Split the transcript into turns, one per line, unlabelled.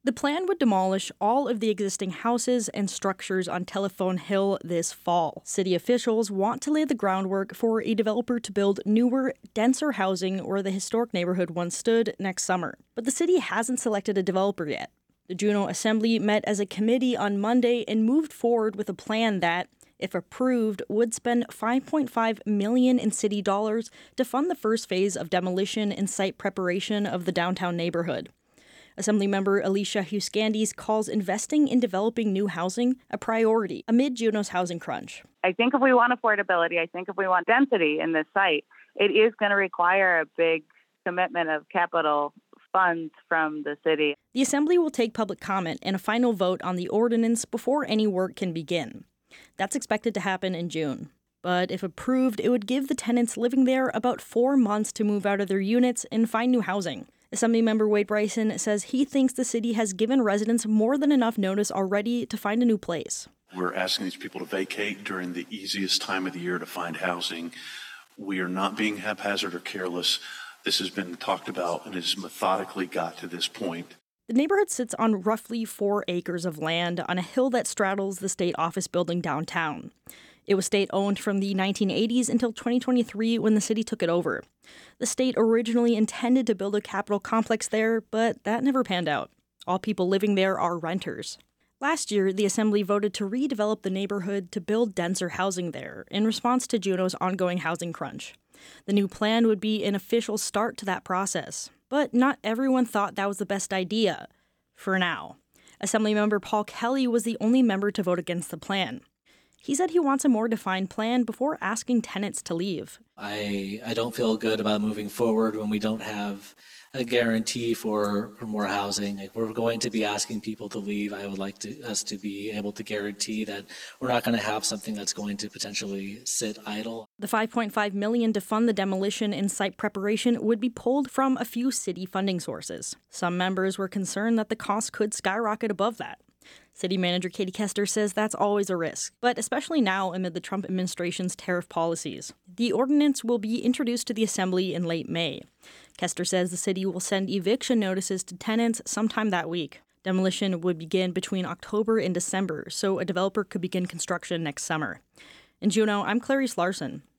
The plan would demolish all of the existing houses and structures on Telephone Hill this fall. City officials want to lay the groundwork for a developer to build newer, denser housing where the historic neighborhood once stood next summer. But the city hasn't selected a developer yet. The Juneau Assembly met as a committee on Monday and moved forward with a plan that, if approved, would spend $5.5 million in city dollars to fund the first phase of demolition and site preparation of the downtown neighborhood. Assemblymember Alicia Huskandis calls investing in developing new housing a priority amid Juneau's housing crunch.
I think if we want affordability, I think if we want density in this site, it is going to require a big commitment of capital funds from the city.
The Assembly will take public comment and a final vote on the ordinance before any work can begin. That's expected to happen in June. But if approved, it would give the tenants living there about 4 months to move out of their units and find new housing. Assemblymember Wade Bryson says he thinks the city has given residents more than enough notice already to find a new place.
We're asking these people to vacate during the easiest time of the year to find housing. We are not being haphazard or careless. This has been talked about and has methodically got to this point.
The neighborhood sits on roughly 4 acres of land on a hill that straddles the state office building downtown. It was state-owned from the 1980s until 2023 when the city took it over. The state originally intended to build a Capitol complex there, but that never panned out. All people living there are renters. Last year, the Assembly voted to redevelop the neighborhood to build denser housing there in response to Juneau's ongoing housing crunch. The new plan would be an official start to that process. But not everyone thought that was the best idea. For now. Assemblymember Paul Kelly was the only member to vote against the plan. He said he wants a more defined plan before asking tenants to leave.
I don't feel good about moving forward when we don't have a guarantee for more housing. Like, we're going to be asking people to leave. I would like us to be able to guarantee that we're not going to have something that's going to potentially sit idle.
The $5.5 million to fund the demolition and site preparation would be pulled from a few city funding sources. Some members were concerned that the cost could skyrocket above that. City Manager Katie Kester says that's always a risk, but especially now amid the Trump administration's tariff policies. The ordinance will be introduced to the Assembly in late May. Kester says the city will send eviction notices to tenants sometime that week. Demolition would begin between October and December, so a developer could begin construction next summer. In Juneau, I'm Clarice Larson.